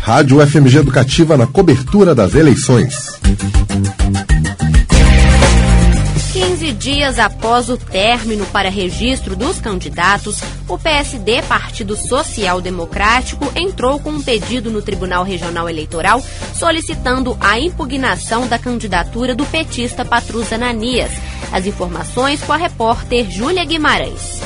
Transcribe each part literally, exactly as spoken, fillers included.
Rádio F M G Educativa na cobertura das eleições. quinze dias após o término para registro dos candidatos, o P S D, Partido Social Democrático, entrou com um pedido no Tribunal Regional Eleitoral solicitando a impugnação da candidatura do petista Patrus Ananias. As informações com a repórter Júlia Guimarães.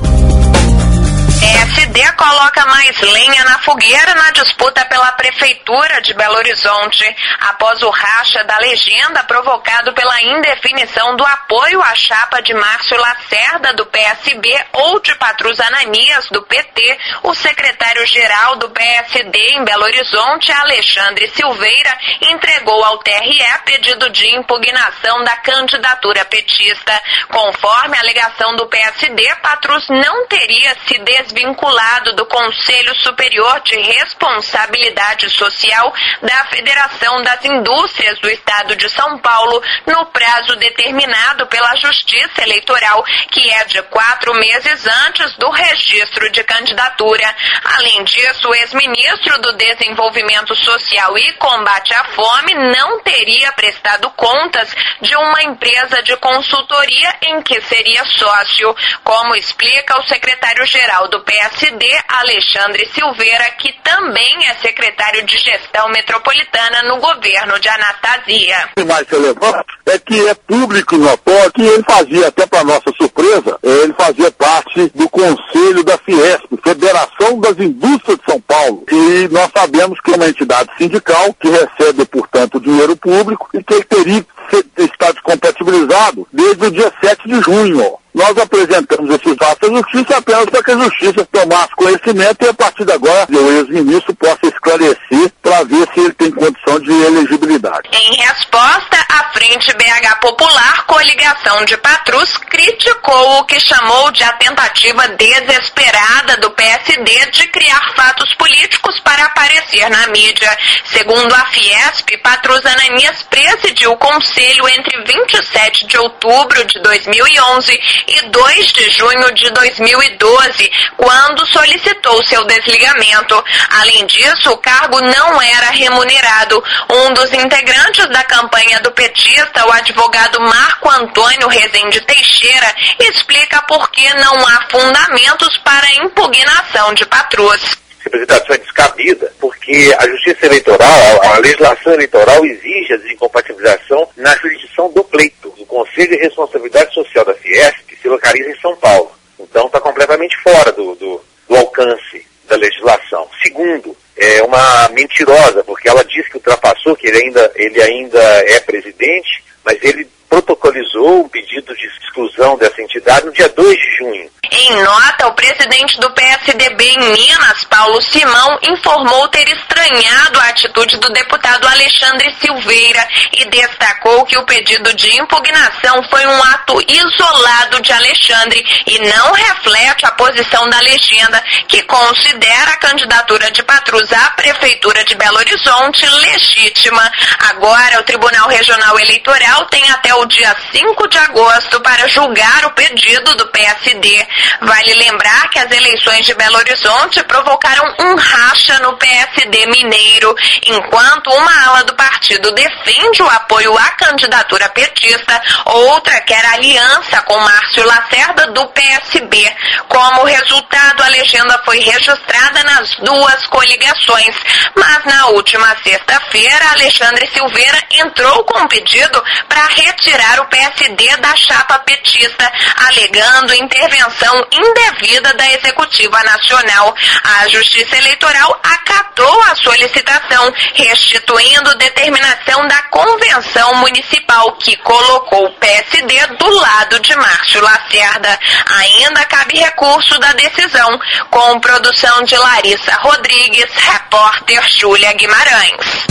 P S D coloca mais lenha na fogueira na disputa pela Prefeitura de Belo Horizonte, após o racha da legenda provocado pela indefinição do apoio à chapa de Márcio Lacerda, do P S B, ou de Patrus Ananias, do P T. O secretário-geral do P S D em Belo Horizonte, Alexandre Silveira, entregou ao T R E pedido de impugnação da candidatura petista. Conforme a alegação do P S D, Patrus não teria se desvinculado do Conselho Superior de Responsabilidade Social da Federação das Indústrias do Estado de São Paulo no prazo determinado pela Justiça Eleitoral, que é de quatro meses antes do registro de candidatura. Além disso, o ex-ministro do Desenvolvimento Social e Combate à Fome não teria prestado contas de uma empresa de consultoria em que seria sócio, como explica o secretário-geral do P S D, Alexandre Silveira, que também é secretário de Gestão Metropolitana no governo de Anastasia. O mais relevante é que é público no apoio que ele fazia, até para nossa surpresa, ele fazia parte do Conselho da Fiesp, Federação das Indústrias de São Paulo. E nós sabemos que é uma entidade sindical que recebe, portanto, dinheiro público e que ele teria que estar descompatibilizado desde o dia sete de junho. Nós apresentamos esses dados à Justiça apenas para que a Justiça tomasse conhecimento e, a partir de agora, o ex-ministro possa esclarecer para ver se ele tem condição de elegibilidade. Em resposta, a Frente B H Popular, coligação de Patrus, criticou o que chamou de a tentativa desesperada do P S D de criar fatos políticos para aparecer na mídia. Segundo a Fiesp, Patrus Ananias presidiu o Conselho entre vinte e sete de outubro de dois mil e onze e dois de junho de dois mil e doze, quando solicitou seu desligamento. Além disso, o cargo não era remunerado. Um dos integrantes da campanha do petista, o advogado Marco Antônio Rezende Teixeira, explica por que não há fundamentos para a impugnação de Patrus. Essa apresentação é descabida, porque a Justiça Eleitoral, a legislação eleitoral exige a desincompatibilização na jurisdição do pleito. O Conselho de Responsabilidade Social da Fiesp se localiza em São Paulo. Então está completamente fora do, do, do alcance da legislação. Segundo, é uma mentirosa, porque ela diz que ultrapassou, que ele ainda, ele ainda é presidente, mas ele protocolizou um pedido de exclusão dessa entidade no dia dois de junho. Em nota, o presidente do P S D B em Minas, Paulo Simão, informou ter estranhado a atitude do deputado Alexandre Silveira e destacou que o pedido de impugnação foi um ato isolado de Alexandre e não reflete a posição da legenda, que considera a candidatura de Patrus à Prefeitura de Belo Horizonte legítima. Agora, o Tribunal Regional Eleitoral tem até o dia cinco de agosto para julgar o pedido do P S D. Vale lembrar que as eleições de Belo Horizonte provocaram um racha no P S D mineiro. Enquanto uma ala do partido defende o apoio à candidatura petista, outra quer aliança com Márcio Lacerda do P S B. Como resultado, a legenda foi registrada nas duas coligações. Mas na última sexta-feira, Alexandre Silveira entrou com um pedido para retirar o P S D da chapa petista, alegando intervenção indevida da Executiva Nacional. A Justiça Eleitoral acatou a solicitação, restituindo determinação da Convenção Municipal, que colocou o P S D do lado de Márcio Lacerda. Ainda cabe recurso da decisão, com produção de Larissa Rodrigues, repórter Júlia Guimarães.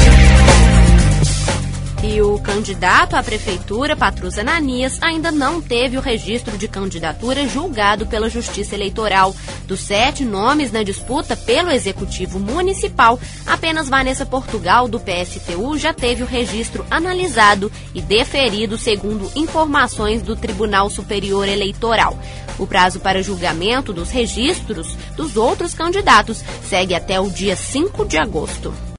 E o candidato à prefeitura, Patrus Ananias, ainda não teve o registro de candidatura julgado pela Justiça Eleitoral. Dos sete nomes na disputa pelo Executivo Municipal, apenas Vanessa Portugal, do P S T U, já teve o registro analisado e deferido segundo informações do Tribunal Superior Eleitoral. O prazo para julgamento dos registros dos outros candidatos segue até o dia cinco de agosto.